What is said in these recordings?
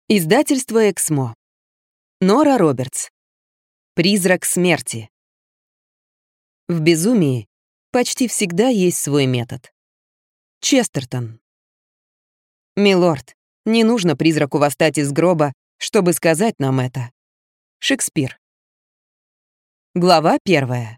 Издательство «Эксмо». Нора Робертс. Призрак смерти. В безумии почти всегда есть свой метод. Честертон. Милорд, не нужно призраку восстать из гроба, чтобы сказать нам это. Шекспир. Глава 1.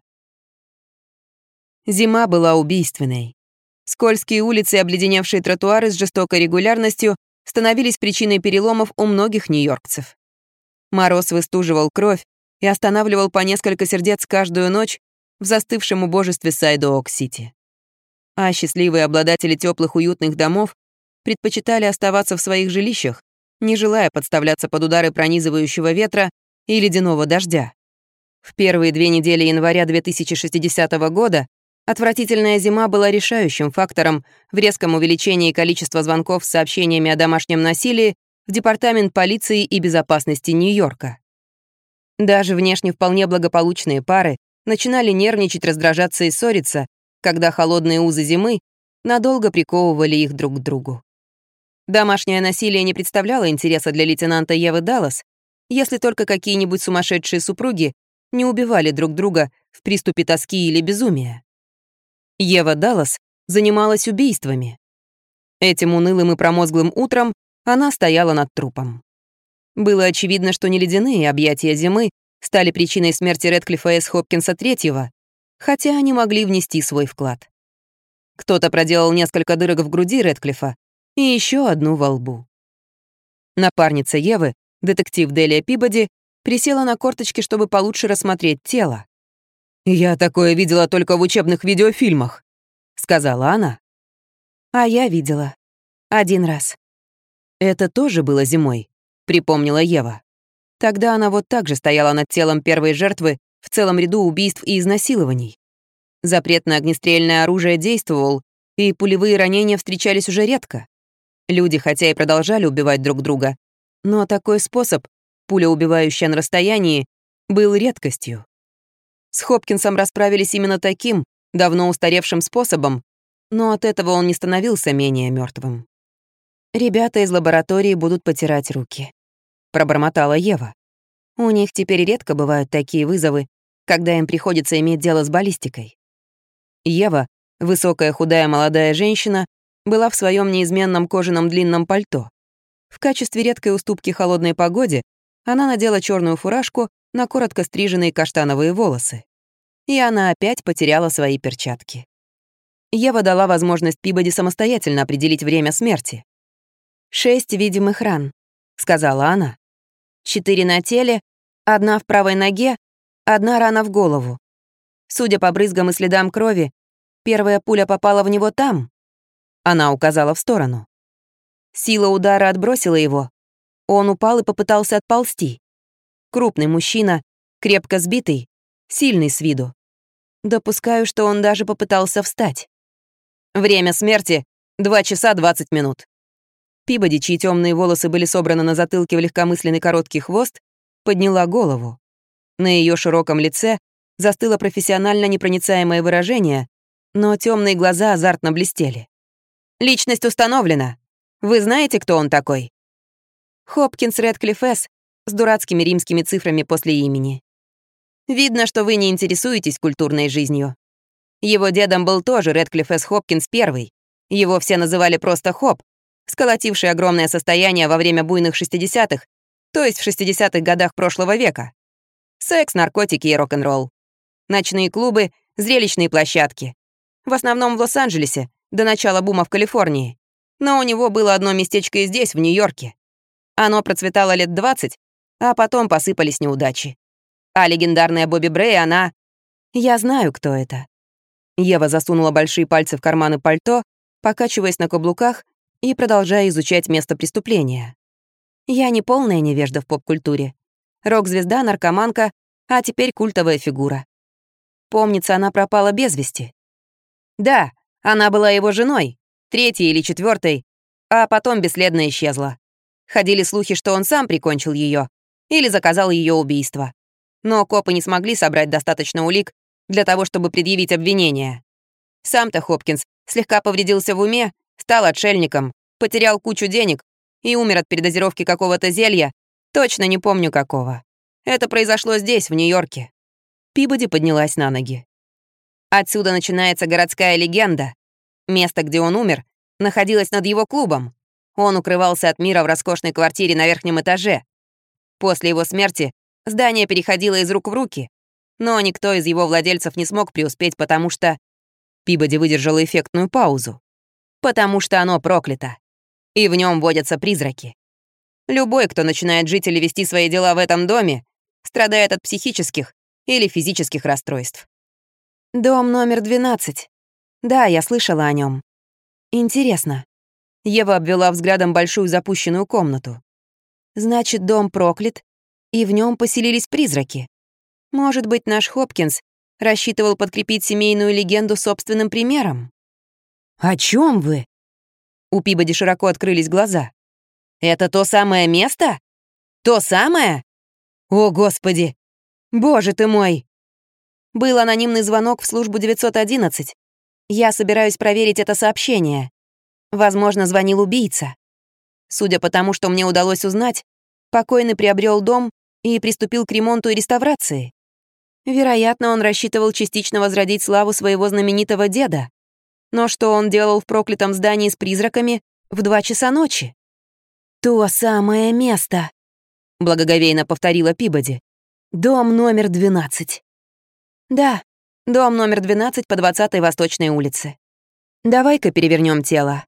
Зима была убийственной. Скользкие улицы и обледеневшие тротуары с жестокой регулярностью становились причиной переломов у многих нью-йоркцев. Мороз выстуживал кровь и останавливал по несколько сердец каждую ночь в застывшем убожестве Сайд-Оак-Сити. А счастливые обладатели теплых уютных домов предпочитали оставаться в своих жилищах, не желая подставляться под удары пронизывающего ветра и ледяного дождя. В первые 2 недели января 2060 года отвратительная зима была решающим фактором в резком увеличении количества звонков с сообщениями о домашнем насилии в Департамент полиции и безопасности Нью-Йорка. Даже внешне вполне благополучные пары начинали нервничать, раздражаться и ссориться, когда холодные узы зимы надолго приковывали их друг к другу. Домашнее насилие не представляло интереса для лейтенанта Евы Даллас, если только какие-нибудь сумасшедшие супруги не убивали друг друга в приступе тоски или безумия. Ева Даллас занималась убийствами. Этим унылым и промозглым утром она стояла над трупом. Было очевидно, что не ледяные объятия зимы стали причиной смерти Рэдклиффа С. Хопкинса III, хотя они могли внести свой вклад. Кто-то проделал несколько дырок в груди Рэдклиффа и еще одну во лбу. Напарница Евы, детектив Делия Пибоди, присела на корточки, чтобы получше рассмотреть тело. «Я такое видела только в учебных видеофильмах», — сказала она. «А я видела. 1 раз». «Это тоже было зимой», — припомнила Ева. Тогда она вот так же стояла над телом первой жертвы в целом ряду убийств и изнасилований. Запрет на огнестрельное оружие действовал, и пулевые ранения встречались уже редко. Люди хотя и продолжали убивать друг друга, но такой способ, пуля, убивающая на расстоянии, был редкостью. С Хопкинсом расправились именно таким, давно устаревшим способом, но от этого он не становился менее мертвым. «Ребята из лаборатории будут потирать руки», — пробормотала Ева. «У них теперь редко бывают такие вызовы, когда им приходится иметь дело с баллистикой». Ева, высокая худая молодая женщина, была в своем неизменном кожаном длинном пальто. В качестве редкой уступки холодной погоде она надела черную фуражку на коротко стриженные каштановые волосы. И она опять потеряла свои перчатки. Ева дала возможность Пибоди самостоятельно определить время смерти. 6 видимых ран, сказала она. 4 на теле, 1 в правой ноге, 1 рана в голову. Судя по брызгам и следам крови, первая пуля попала в него там. Она указала в сторону. Сила удара отбросила его. Он упал и попытался отползти. Крупный мужчина, крепко сбитый, сильный с виду. Допускаю, что он даже попытался встать. Время смерти — 2 часа 20 минут. Пибоди, чьи темные волосы были собраны на затылке в легкомысленный короткий хвост, подняла голову. На ее широком лице застыло профессионально непроницаемое выражение, но темные глаза азартно блестели. «Личность установлена. Вы знаете, кто он такой?» «Хопкинс Рэдклифф С. с дурацкими римскими цифрами после имени. Видно, что вы не интересуетесь культурной жизнью. Его дедом был тоже Рэдклифф С. Хопкинс I. Его все называли просто Хоп, сколотивший огромное состояние во время буйных 60-х, то есть в 60-х годах прошлого века. Секс, наркотики и рок-н-ролл. Ночные клубы, зрелищные площадки. В основном в Лос-Анджелесе, до начала бума в Калифорнии. Но у него было одно местечко и здесь, в Нью-Йорке. Оно процветало лет 20, а потом посыпались неудачи. А легендарная Бобби Брэй, она... Я знаю, кто это. Ева засунула большие пальцы в карманы пальто, покачиваясь на каблуках и продолжая изучать место преступления. Я не полная невежда в поп-культуре. Рок-звезда, наркоманка, а теперь культовая фигура. Помнится, она пропала без вести. Да, она была его женой, 3-й или 4-й, а потом бесследно исчезла. Ходили слухи, что он сам прикончил ее или заказал ее убийство. Но копы не смогли собрать достаточно улик для того, чтобы предъявить обвинение. Сам-то Хопкинс слегка повредился в уме, стал отшельником, потерял кучу денег и умер от передозировки какого-то зелья, точно не помню какого. Это произошло здесь, в Нью-Йорке». Пибоди поднялась на ноги. «Отсюда начинается городская легенда. Место, где он умер, находилось над его клубом. Он укрывался от мира в роскошной квартире на верхнем этаже. После его смерти здание переходило из рук в руки, но никто из его владельцев не смог преуспеть, потому что...» Пибоди выдержала эффектную паузу. «Потому что оно проклято. И в нем водятся призраки. Любой, кто начинает жить или вести свои дела в этом доме, страдает от психических или физических расстройств». «Дом номер 12. Да, я слышала о нем. Интересно». Ева обвела взглядом большую запущенную комнату. «Значит, дом проклят, и в нем поселились призраки. Может быть, наш Хопкинс рассчитывал подкрепить семейную легенду собственным примером?» «О чем вы?» У Пибоди широко открылись глаза. «Это то самое место? То самое? О, Господи! Боже ты мой!» Был анонимный звонок в службу 911. Я собираюсь проверить это сообщение. Возможно, звонил убийца. Судя по тому, что мне удалось узнать, покойный приобрел дом и приступил к ремонту и реставрации. Вероятно, он рассчитывал частично возродить славу своего знаменитого деда. Но что он делал в проклятом здании с призраками в 2 часа ночи? «То самое место», — благоговейно повторила Пибоди. «Дом номер 12». «Да, дом номер 12 по 20-й Восточной улице. Давай-ка перевернем тело».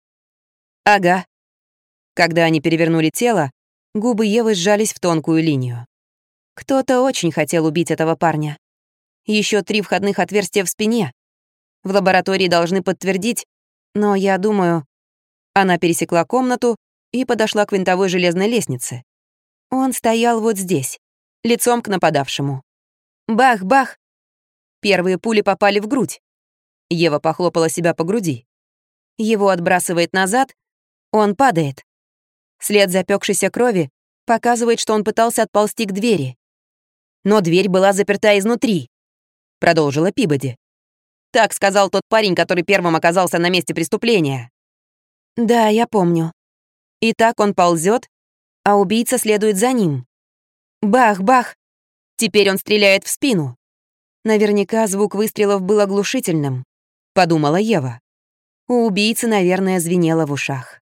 «Ага». Когда они перевернули тело, губы Евы сжались в тонкую линию. Кто-то очень хотел убить этого парня. Еще 3 входных отверстия в спине. В лаборатории должны подтвердить, но я думаю... Она пересекла комнату и подошла к винтовой железной лестнице. Он стоял вот здесь, лицом к нападавшему. Бах-бах! Первые пули попали в грудь. Ева похлопала себя по груди. Его отбрасывает назад, он падает. След запекшейся крови показывает, что он пытался отползти к двери. Но дверь была заперта изнутри, продолжила Пибоди. Так сказал тот парень, который первым оказался на месте преступления. Да, я помню. И так он ползет, а убийца следует за ним. Бах-бах! Теперь он стреляет в спину. Наверняка звук выстрелов был оглушительным, подумала Ева. У убийцы, наверное, звенело в ушах.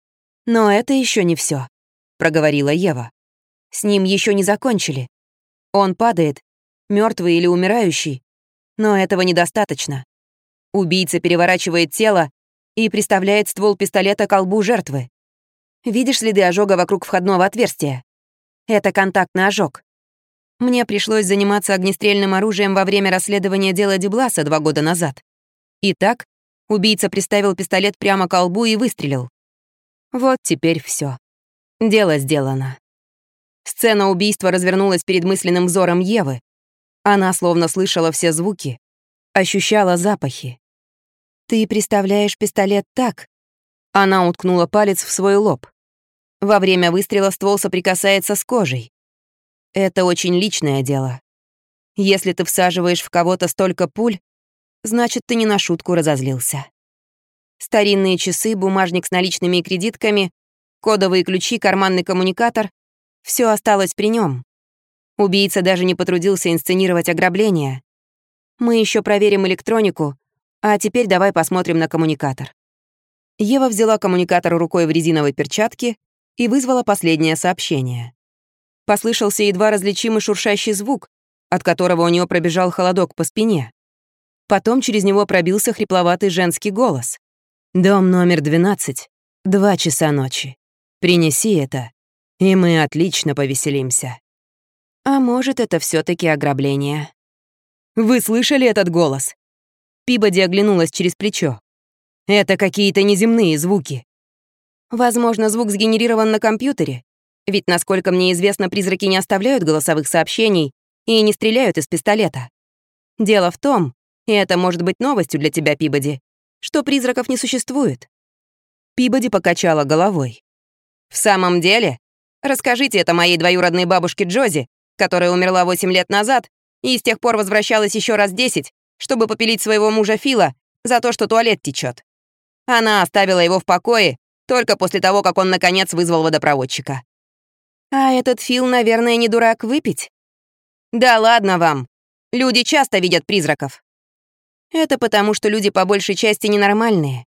Но это еще не все, проговорила Ева. С ним еще не закончили. Он падает, мертвый или умирающий, но этого недостаточно. Убийца переворачивает тело и приставляет ствол пистолета к колбу жертвы. Видишь следы ожога вокруг входного отверстия? Это контактный ожог. Мне пришлось заниматься огнестрельным оружием во время расследования дела Дюбласа 2 года назад. Итак, убийца приставил пистолет прямо к колбу и выстрелил. Вот теперь все. Дело сделано. Сцена убийства развернулась перед мысленным взором Евы. Она словно слышала все звуки, ощущала запахи. «Ты приставляешь пистолет так?» Она уткнула палец в свой лоб. Во время выстрела ствол соприкасается с кожей. Это очень личное дело. Если ты всаживаешь в кого-то столько пуль, значит, ты не на шутку разозлился. Старинные часы, бумажник с наличными и кредитками, кодовые ключи, карманный коммуникатор — все осталось при нем. Убийца даже не потрудился инсценировать ограбление. Мы еще проверим электронику, а теперь давай посмотрим на коммуникатор. Ева взяла коммуникатор рукой в резиновой перчатке и вызвала последнее сообщение. Послышался едва различимый шуршащий звук, от которого у нее пробежал холодок по спине. Потом через него пробился хрипловатый женский голос. «Дом номер 12, 2 часа ночи. Принеси это, и мы отлично повеселимся». А может, это все таки ограбление. «Вы слышали этот голос?» Пибоди оглянулась через плечо. «Это какие-то неземные звуки». Возможно, звук сгенерирован на компьютере. Ведь, насколько мне известно, призраки не оставляют голосовых сообщений и не стреляют из пистолета. Дело в том, и это может быть новостью для тебя, Пибоди, что призраков не существует. Пибоди покачала головой. В самом деле? Расскажите это моей двоюродной бабушке Джози, которая умерла 8 лет назад и с тех пор возвращалась еще раз 10, чтобы попилить своего мужа Фила за то, что туалет течет. Она оставила его в покое Только после того, как он, наконец, вызвал водопроводчика. А этот Фил, наверное, не дурак выпить? Да ладно вам. Люди часто видят призраков. Это потому, что люди по большей части ненормальные.